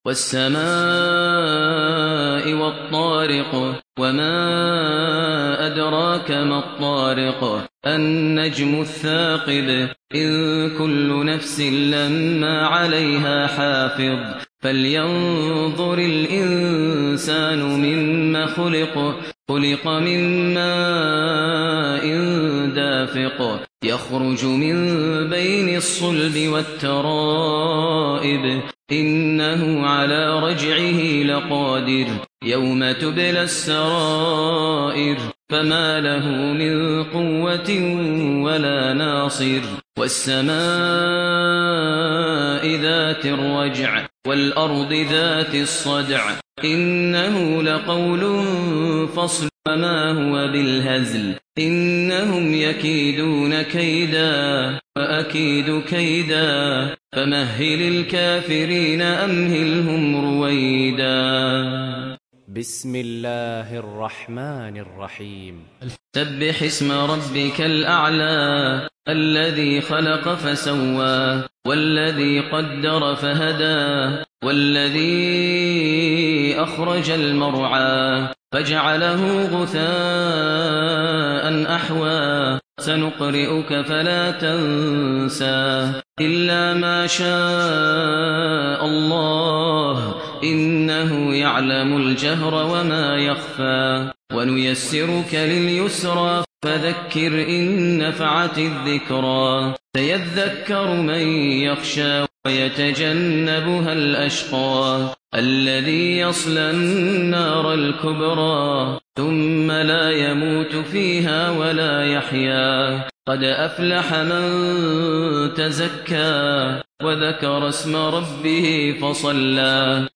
والسماء والطارق وما أدراك ما الطارق النجم الثاقب إن كل نفس لما عليها حافظ فلينظر الإنسان مما خلق من ماء دافق يخرج من بين الصلب والترائب إنه على رجعه لقادر يوم تبلى السرائر فما له من قوة ولا ناصر والسماء ذات الرجع والأرض ذات الصدع إنه لقول فصل وما هو بالهزل إنهم يكيدون كيدا وأكيد كيدا فمهل الكافرين أمهلهم رويدا. بسم الله الرحمن الرحيم. سبح اسم ربك الأعلى الذي خلق فسوى والذي قدر فهدى والذي أخرج المرعى فجعله غثاء أحوى سنقرئك فلا تنسى إلا ما شاء الله إنه يعلم الجهر وما يخفى ونيسرك لليسرى فذكر إن نفعت الذكرى سيذكر من يخشى ويتجنبها الأشقى الذي يصلى النار الكبرى ثم لا يموت فيها ولا يحيا قد أفلح من تزكى وذكر اسم ربه فصلى